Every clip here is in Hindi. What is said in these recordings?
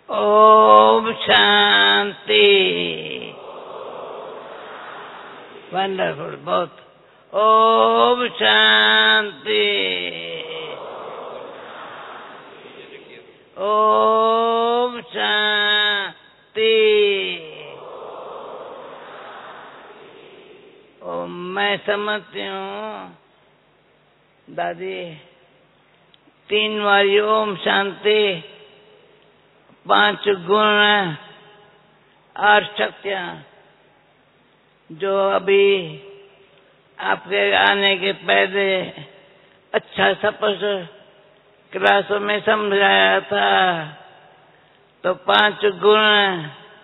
ओम शांति। वंडरफुल, बहुत। ओम शांति। ओम शांति। ओम। मैं समझती हूँ दादी, 3 बारी ओम शांति, 5 गुण और शक्तियाँ जो अभी आपके आने के पहले अच्छा स्पष्ट क्लासों में समझाया था। तो 5 गुण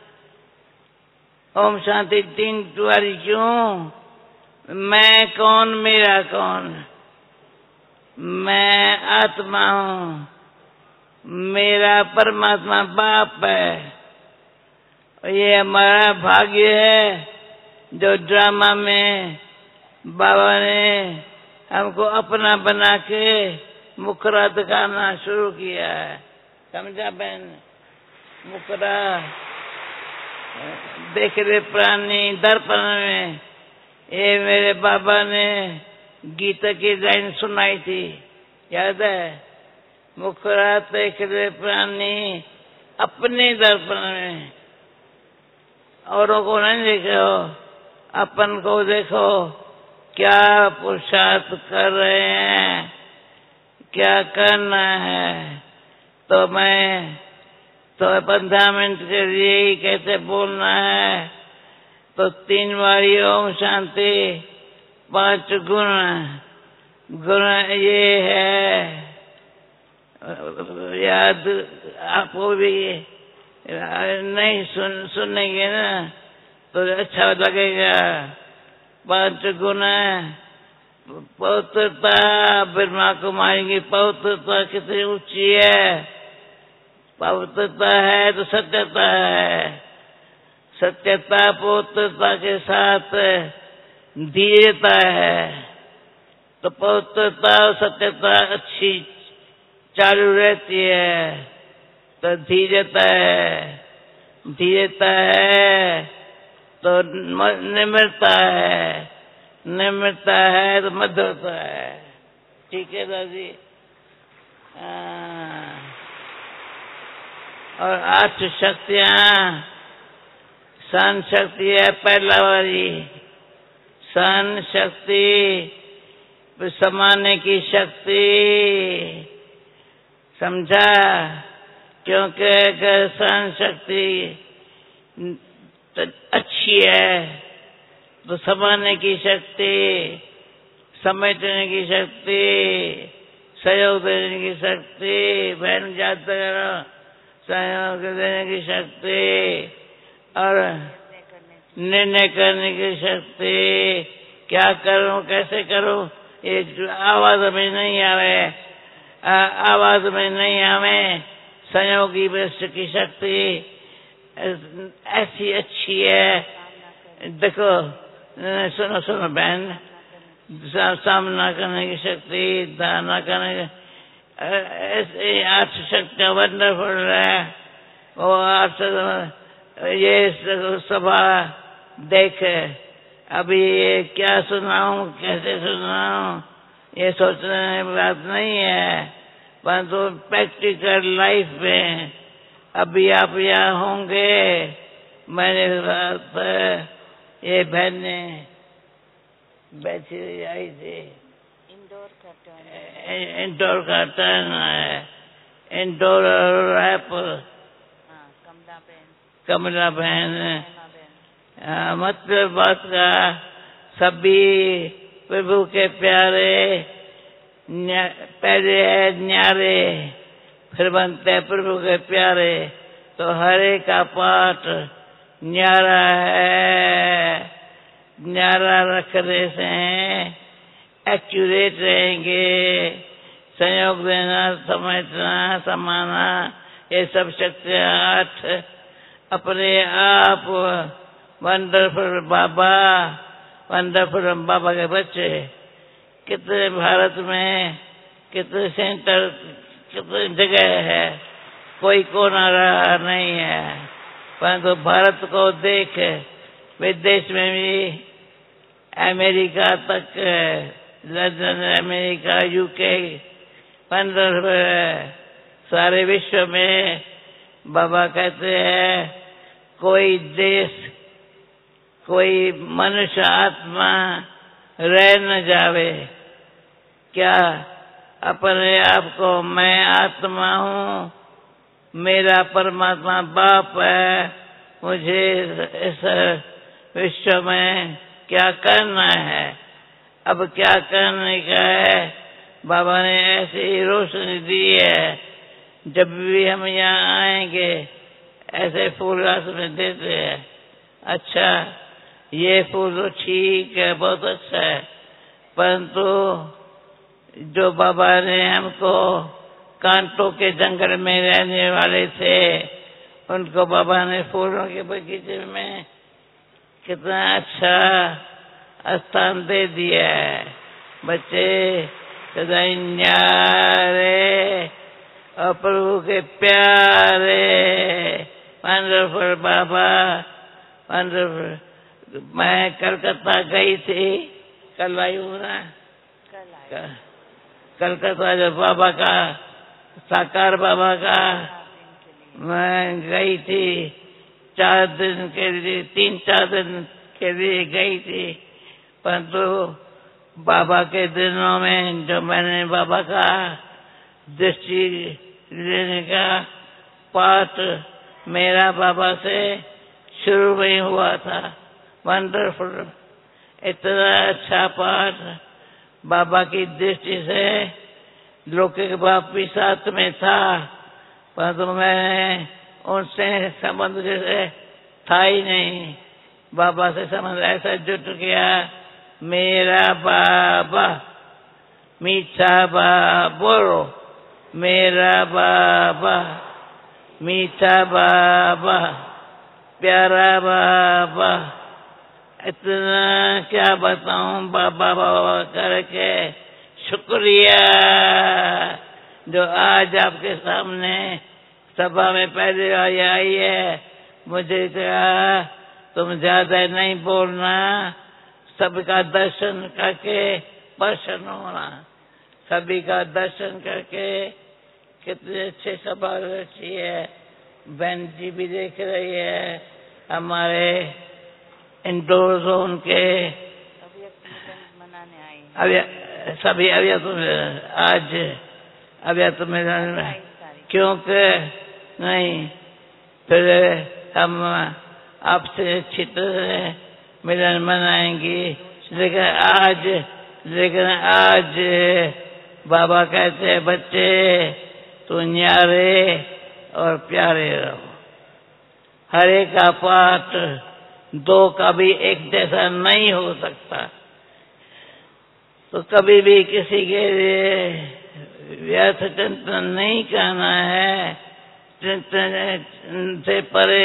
ओम शांति 3 बारी क्यों? मैं कौन, मेरा कौन? मैं आत्मा हूँ, मेरा परमात्मा बाप है। ये हमारा भाग्य है जो ड्रामा में बाबा ने हमको अपना बना के मुखरा दिखाना शुरू किया है। समझा बहन? मुखरा देख रहे प्राणी दर्पण में। ये मेरे बाबा ने गीता की लाइन सुनाई थी, याद है? मुखरा देख रहे प्राणी अपने दर्पण में। औरों को नहीं देखो, अपन को देखो। क्या पुरुषार्थ कर रहे हैं, क्या करना है। तो मैं तो 15 मिनट के लिए ही कैसे बोलना है। तो 3 बारी ओम शांति, 5 गुण। गुण ये है, याद आपको भी नहीं सुनेंगे ना तो अच्छा लगेगा। 5 गुण। पवित्रता, ब्रह्मा कुमारी की पवित्रता कितनी ऊंची है। पवित्रता है तो सत्यता है। सत्यता पवित्रता के साथ धीरता है। तो पवित्रता और सत्यता अच्छी चालू रहती है। तो धीरता है, धीरता है तो निम्रता है, निम्रता है तो मधुरता है। ठीक है दादी? और 8 शक्तियाँ। सहन शक्ति है पहला वाली, सहन शक्ति, समाने की शक्ति। समझा? क्योंकि अगर सहन शक्ति अच्छी है तो समाने की शक्ति, समेटने की शक्ति, सहयोग देने की शक्ति, बहन याद करो, सहयोग देने की शक्ति और निर्णय करने की शक्ति। क्या करूं, कैसे करूं, ये आवाज में नहीं आवे, आवाज में नहीं आवे। सहयोगी वृष्टि की शक्ति ऐसी अच्छी है। देखो, सुनो सुनो बहन, सामना करने की शक्ति, धारणा करने की ऐसे 8 शक्तियाँ वंडरफुल है। वो 8 ये सभा देख, अभी ये क्या सुनाऊं, कैसे सुनाऊं, ये सोचने की बात नहीं है। परंतु प्रैक्टिकल लाइफ में अभी आप यहाँ होंगे। मैंने ये बहने बैठी आई थी। इंडोर का टर्न है। इंडोर कमला बहन। मतलब बात का सभी प्रभु के प्यारे पहले है न्यारे, फिर बनते हैं प्रभु के प्यारे। तो हरे का पाठ न्यारा है। न्यारा रखने से एक्यूरेट रहेंगे। संयोग देना, समझना, समाना, ये सब शक्तियाँ 8 अपने आप वंडरफुल बाबा, वंडरफुल बाबा के बच्चे। कितने भारत में कितने सेंटर, कितने जगह है कोई कोना रहा नहीं है। परंतु भारत को देख विदेश में भी अमेरिका तक, लंदन, अमेरिका, यूके, 15 सारे विश्व में बाबा कहते हैं कोई देश, कोई मनुष्य आत्मा रह न जावे। क्या अपने आप को मैं आत्मा हूँ, मेरा परमात्मा बाप है, मुझे इस विश्व में क्या करना है, अब क्या करने का है। बाबा ने ऐसी रोशनी दी है, जब भी हम यहाँ आएंगे ऐसे फूल रास में देते हैं। अच्छा, ये फूल तो ठीक है, बहुत अच्छा है, परंतु जो बाबा ने हमको कांटों के जंगल में रहने वाले थे, उनको बाबा ने फूलों के बगीचे में कितना अच्छा स्थान दे दिया है। बच्चे न्यारे और प्रभु के प्यारे, वंडरफुल बाबा, वंडरफुल। मैं कलकत्ता गई थी, कल आई हूँ ना, कलकत्ता जो बाबा का, साकार बाबा का, मैं गई थी 4 दिन के लिए, 3-4 दिन के लिए गई थी। परंतु बाबा के दिनों में जो मैंने बाबा का दृष्टि लेने का पाठ मेरा बाबा से शुरू में हुआ था। वंडरफुल, इतना अच्छा पाठ बाबा की दृष्टि से। लौकिक बाप भी साथ में था, परंतु मैं उनसे संबंध जैसे था ही नहीं। बाबा से संबंध ऐसा जुट गया, मेरा बाबा, मीठा बाबा बोलो, मेरा बाबा, मीठा बाबा, प्यारा बाबा। इतना क्या बताऊं बाबा बाबा करके। शुक्रिया जो आज आपके सामने सभा में पहली बार आई है। मुझे कहा तुम ज्यादा नहीं बोलना, सबका दर्शन करके प्रसन्न होना। सभी का दर्शन करके कितने अच्छे सभा रची है। बहन जी भी देख रही है, हमारे इंडोर जोन के मनाने आई सभी अभी तो आज अभी तो मेरा क्योंकि नहीं, फिर हम आपसे अच्छी तरह मिलन मनाएंगे। लेकिन आज बाबा कहते हैं बच्चे तो न्यारे और प्यारे रहो। हर एक का पाठ 2 का भी एक जैसा नहीं हो सकता। तो कभी भी किसी के लिए व्यर्थ चिंतन नहीं करना है। चिंतन से परे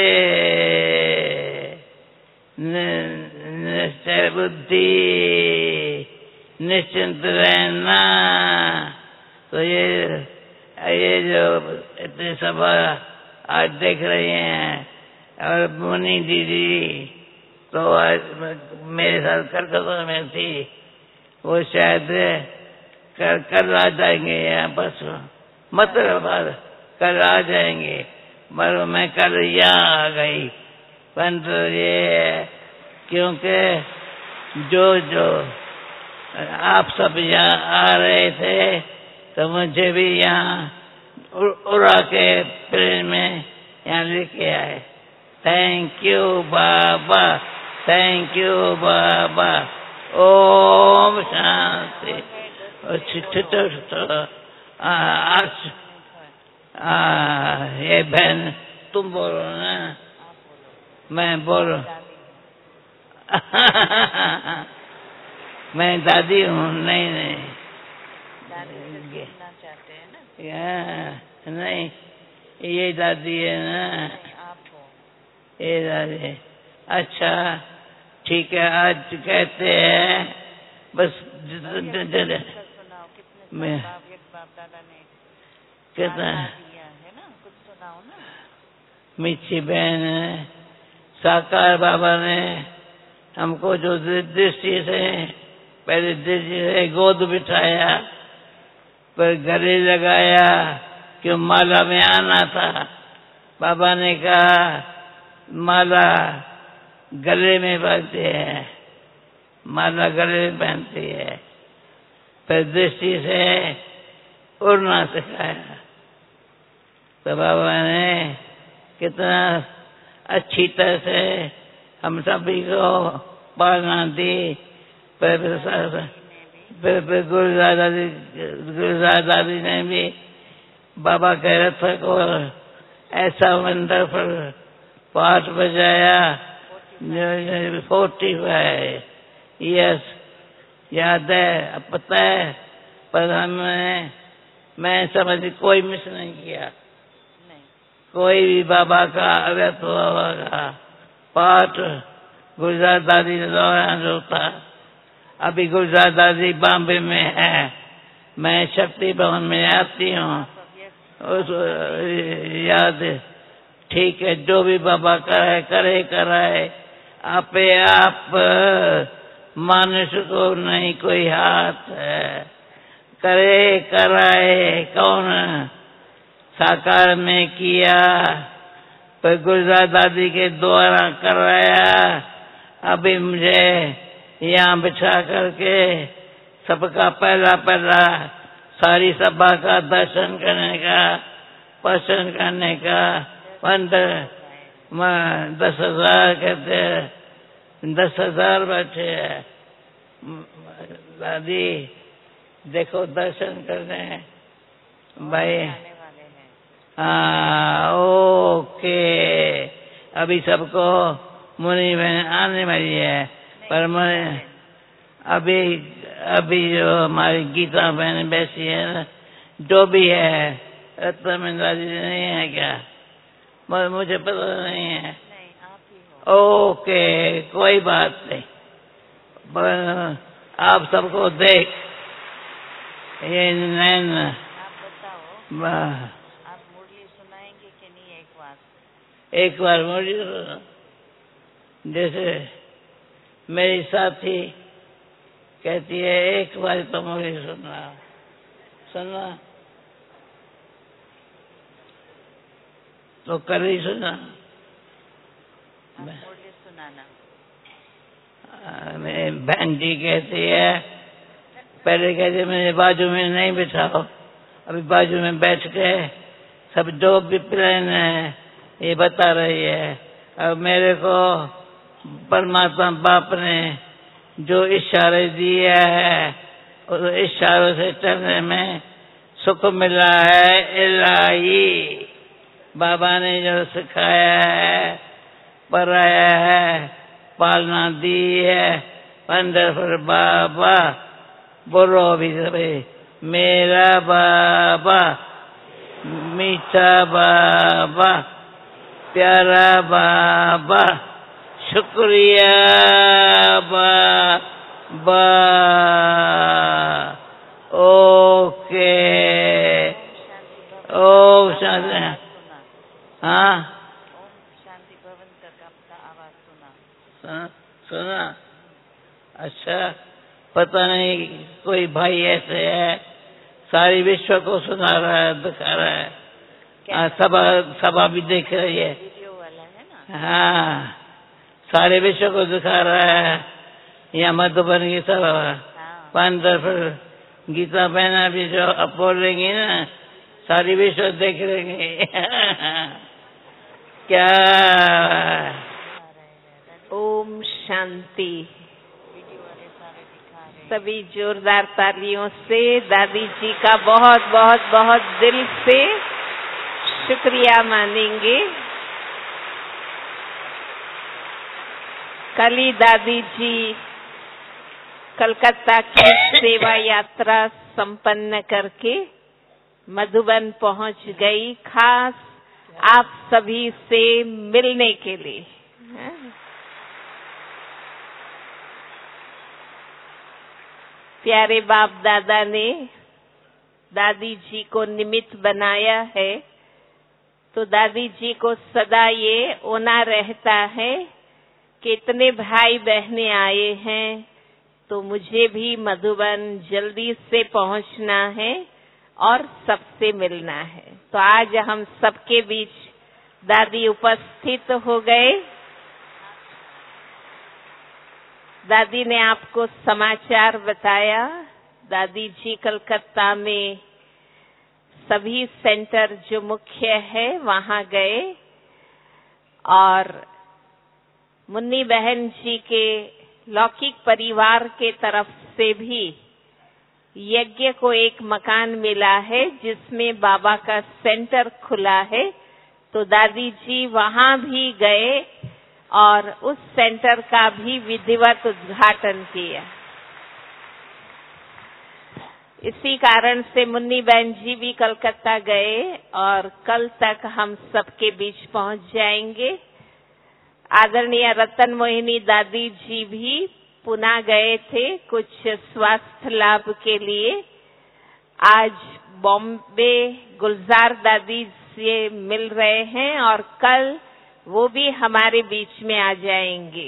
निश्चय बुद्धि, निश्चिंत रहना। तो ये जो इतने सभा आज देख रही हैं, और मुनि दीदी तो आज मेरे साथ कलकत्ता में थी, वो शायद कल आ जाएंगे यहाँ बस, मतलब कल आ जाएंगे, मगर मैं कल यहाँ आ गई। परंतु ये क्योंकि जो आप सब यहाँ आ रहे थे, तो मुझे भी यहाँ उड़ा के प्लेन में यहाँ लेके आए। Thank you Baba, thank you Baba. ओम शांति। ये बहन तुम बोलो ना, मैं बोलो। मैं दादी हूँ। नहीं चाहते हैं ना, नहीं, ये दादी है ना, आप हो। ये दादी। अच्छा ठीक है, आज कहते हैं बस सुनाओ कितने बाप दादा ने कितना दिया है ना, कुछ सुनाओ ना। मीठी बहन है, साकार बाबा ने हमको जो दृष्टि से पहले दृष्टि से गोद बिठाया, पर गले लगाया, क्यों माला में आना था। बाबा ने कहा माला गले में बांधते हैं, माला गले में पहनती है, पर दृष्टि से उड़ना सिखाया। तो बाबा ने कितना अच्छी तरह से हम सभी को पालना दी। गुरुदादा दादी ने भी बाबा के रथ को ऐसा वंडरफुल पाठ बजाया, 45 यस याद है, अब पता है, पर मैं समझ कोई मिस नहीं किया। कोई भी बाबा का अव्यक्त बाबा का पाठ गुजरात दादी के दौरान जो था। अभी गुजरात दादी बॉम्बे में है, मैं शक्ति भवन में आती हूँ, याद ठीक है। जो भी बाबा करे कराए, आपे आप मनुष्य को नहीं कोई हाथ है, करे कराए कौन साकार में किया, पर गुजरात दादी के द्वारा कराया। अभी मुझे यहाँ बिठा करके सबका पहला सारी सभा का दर्शन करने का, पसंद करने का 10,000 कहते हैं, 10,000 बैठे हैं। दादी देखो दर्शन करने भाई। ओके, अभी सबको मुनि बहन आने वाली है, पर मैं अभी जो हमारी गीता बहन बैठी है ना, जो भी है, रत्न दादी नहीं है क्या? मुझे पता नहीं है। नहीं, आप ही हो। ओके, कोई बात नहीं, पर आप सबको देख ये नैन। आप बताओ, आप मुरली सुनाएंगे कि नहीं? एक बार मुरली जैसे मेरी साथी कहती है, एक बार तो मुरली सुनना तो कल ही सुना। मुरली सुनाना। बहन जी कहती है, पहले कहते मेरे बाजू में नहीं बिठाओ, अभी बाजू में बैठ के सब जो भी प्लान है ये बता रही है। अब मेरे को परमात्मा बाप ने जो इशारे दिए है, उस इशारों से चलने में सुख मिला है। इलाही बाबा ने जो सिखाया है, पढ़ाया है, पालना दी है, वंडरफुल बाबा। बोलो अभी सभी, मेरा बाबा, मीठा बाबा, प्यारा बाबा, शुक्रिया बाबा। ओके, ओम शांति। हाँ, ओम शांति भवन का आवाज सुना। अच्छा, पता नहीं कोई भाई ऐसे है, सारी विश्व को सुना रहा है, दिखा रहा है। सभा भी देख रही है, वीडियो वाला है ना। हाँ, सारे विश्व को दिखा रहा है। यहाँ मधुबन की सभा, वंडरफुल गीता बहना भी जो अब बोलेंगी ना, सारी विश्व देख लेंगे। क्या ओम शांति। सभी जोरदार तालियों से दादी जी का बहुत बहुत बहुत दिल से शुक्रिया मानेंगे। कल ही दादी जी कलकत्ता की सेवा यात्रा संपन्न करके मधुबन पहुंच गई, खास आप सभी से मिलने के लिए। प्यारे बाप दादा ने दादी जी को निमित्त बनाया है तो दादी जी को सदा ये होना रहता है कि इतने भाई बहनें आए हैं तो मुझे भी मधुबन जल्दी से पहुंचना है और सबसे मिलना है। तो आज हम सबके बीच दादी उपस्थित हो गए। दादी ने आपको समाचार बताया। दादी जी कलकत्ता में सभी सेंटर जो मुख्य है वहां गए और मुन्नी बहन जी के लौकिक परिवार के तरफ से भी यज्ञ को एक मकान मिला है जिसमें बाबा का सेंटर खुला है। तो दादी जी वहां भी गए और उस सेंटर का भी विधिवत उद्घाटन किया। इसी कारण से मुन्नी बहन जी भी कलकत्ता गए और कल तक हम सबके बीच पहुंच जाएंगे। आदरणीय रतन मोहिनी दादी जी भी पुणे गए थे कुछ स्वास्थ्य लाभ के लिए। आज बॉम्बे गुलजार दादी से मिल रहे हैं और कल वो भी हमारे बीच में आ जाएंगे।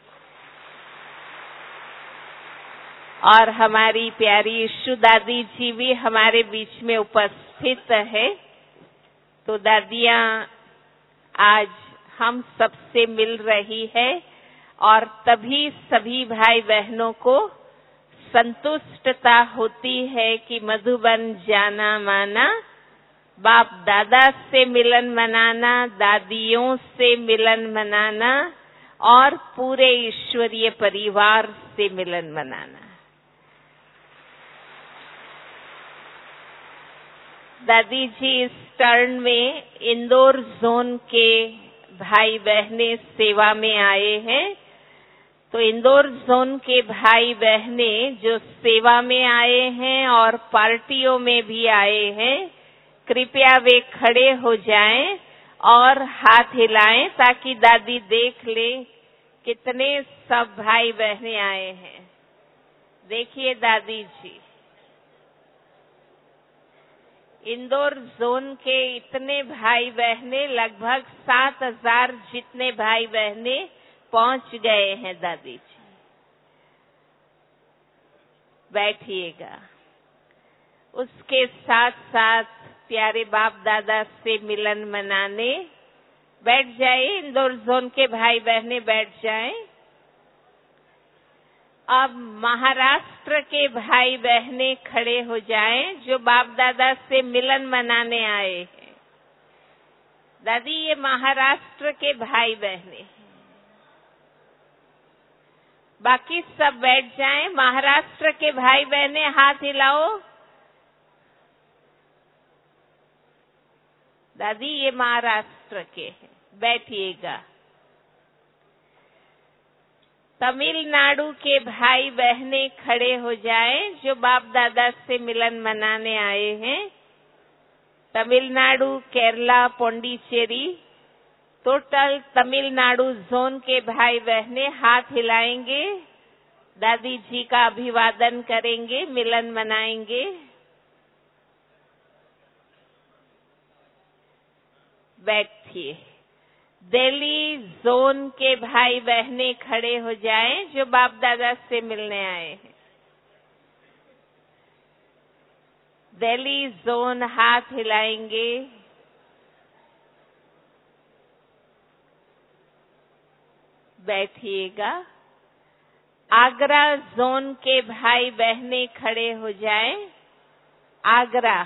और हमारी प्यारी यीशु दादी जी भी हमारे बीच में उपस्थित है। तो दादियां आज हम सबसे मिल रही है और तभी सभी भाई बहनों को संतुष्टता होती है कि मधुबन जाना माना, बाप दादा से मिलन मनाना, दादियों से मिलन मनाना और पूरे ईश्वरीय परिवार से मिलन मनाना। दादी जी इस टर्न में इंदौर जोन के भाई बहने सेवा में आए हैं। तो इंदौर जोन के भाई बहने जो सेवा में आए हैं और पार्टियों में भी आए हैं, कृपया वे खड़े हो जाएं और हाथ हिलाएं ताकि दादी देख ले कितने सब भाई बहने आए हैं। देखिए दादी जी, इंदौर जोन के इतने भाई बहने, लगभग 7,000 जितने भाई बहने पहुंच गए हैं। दादी जी बैठिएगा। उसके साथ साथ प्यारे बाप दादा से मिलन मनाने बैठ जाए। इंदौर जोन के भाई बहने बैठ जाएं। अब महाराष्ट्र के भाई बहने खड़े हो जाएं जो बाप दादा से मिलन मनाने आए हैं। दादी ये महाराष्ट्र के भाई बहने हैं। बाकी सब बैठ जाएं। महाराष्ट्र के भाई बहने हाथ हिलाओ। दादी ये महाराष्ट्र के हैं, बैठिएगा। तमिलनाडु के भाई बहने खड़े हो जाएं जो बाप दादा से मिलन मनाने आए हैं। तमिलनाडु, केरला, पौंडीचेरी, टोटल तमिलनाडु जोन के भाई बहने हाथ हिलाएंगे, दादी जी का अभिवादन करेंगे, मिलन मनाएंगे। बैठिए। दिल्ली जोन के भाई बहने खड़े हो जाएं जो बाप दादा से मिलने आए हैं। दिल्ली जोन हाथ हिलाएंगे। बैठिएगा। आगरा जोन के भाई बहने खड़े हो जाएं। आगरा,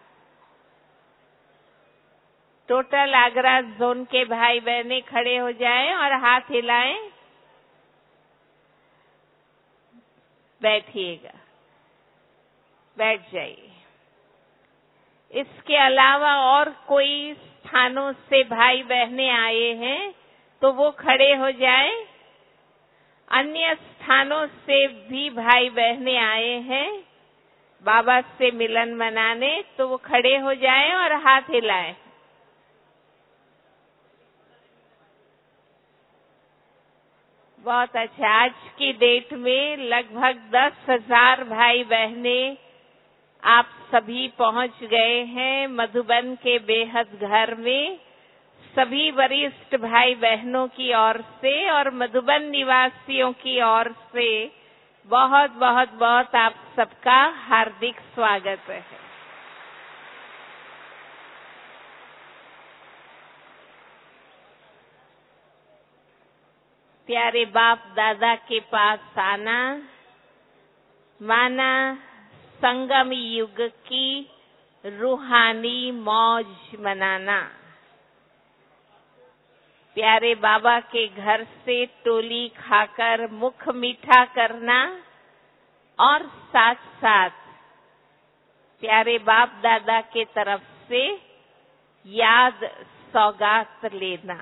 टोटल आगरा जोन के भाई बहने खड़े हो जाएं और हाथ हिलाएं। बैठिएगा। बैठ जाइए। इसके अलावा और कोई स्थानों से भाई बहने आए हैं तो वो खड़े हो जाएं। अन्य स्थानों से भी भाई बहने आए हैं बाबा से मिलन मनाने, तो वो खड़े हो जाएं और हाथ हिलाएं। बहुत अच्छा। आज की डेट में लगभग 10,000 भाई बहने आप सभी पहुंच गए हैं मधुबन के बेहद घर में सभी वरिष्ठ भाई बहनों की ओर से और मधुबन निवासियों की ओर से बहुत बहुत बहुत आप सबका हार्दिक स्वागत है। प्यारे बाप दादा के पास आना माना संगम युग की रूहानी मौज मनाना। प्यारे बाबा के घर से टोली खाकर मुख मीठा करना और साथ साथ प्यारे बाप दादा के तरफ से याद सौगात लेना।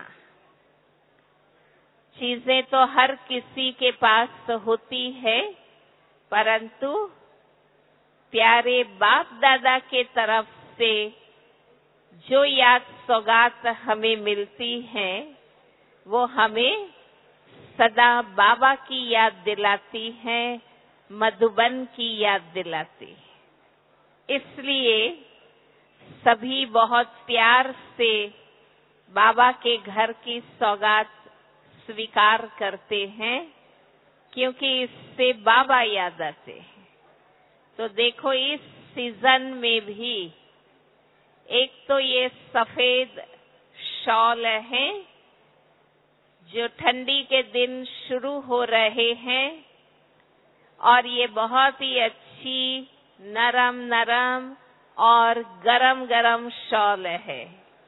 चीजें तो हर किसी के पास होती है, परंतु प्यारे बाप दादा के तरफ से जो याद सौगात हमें मिलती है वो हमें सदा बाबा की याद दिलाती है, मधुबन की याद दिलाती है। इसलिए सभी बहुत प्यार से बाबा के घर की सौगात स्वीकार करते हैं, क्योंकि इससे बाबा याद आते हैं। तो देखो इस सीजन में भी एक तो ये सफेद शॉल है जो ठंडी के दिन शुरू हो रहे हैं, और ये बहुत ही अच्छी नरम नरम और गरम गरम शॉल है।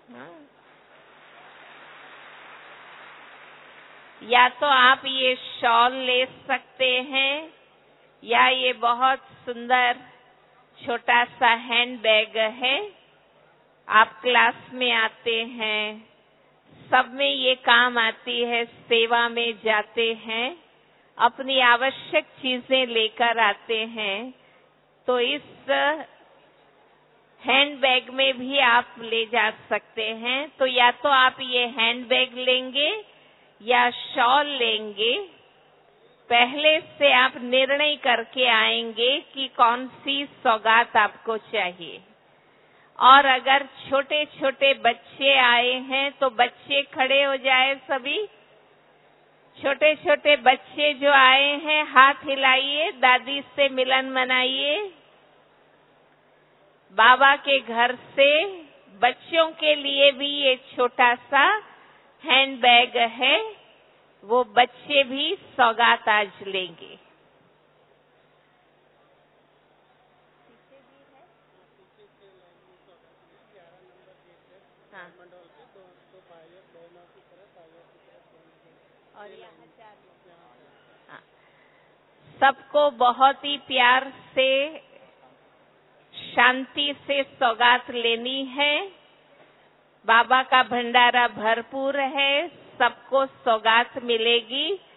या तो आप ये शॉल ले सकते हैं, या ये बहुत सुंदर छोटा सा हैंड बैग है। आप क्लास में आते हैं, सब में ये काम आती है, सेवा में जाते हैं, अपनी आवश्यक चीजें लेकर आते हैं, तो इस हैंड बैग में भी आप ले जा सकते हैं। तो या तो आप ये हैंड बैग लेंगे या शॉल लेंगे, पहले से आप निर्णय करके आएंगे कि कौन सी सौगात आपको चाहिए। और अगर छोटे छोटे बच्चे आए हैं तो बच्चे खड़े हो जाए। सभी छोटे छोटे बच्चे जो आए हैं हाथ हिलाइए, दादी से मिलन मनाइए। बाबा के घर से बच्चों के लिए भी ये छोटा सा हैंड बैग है, वो बच्चे भी सौगात आज लेंगे। हाँ। और यहाँ 4 लोग। हाँ। सबको बहुत ही प्यार से शांति से सौगात लेनी है। बाबा का भंडारा भरपूर है, सबको सौगात मिलेगी।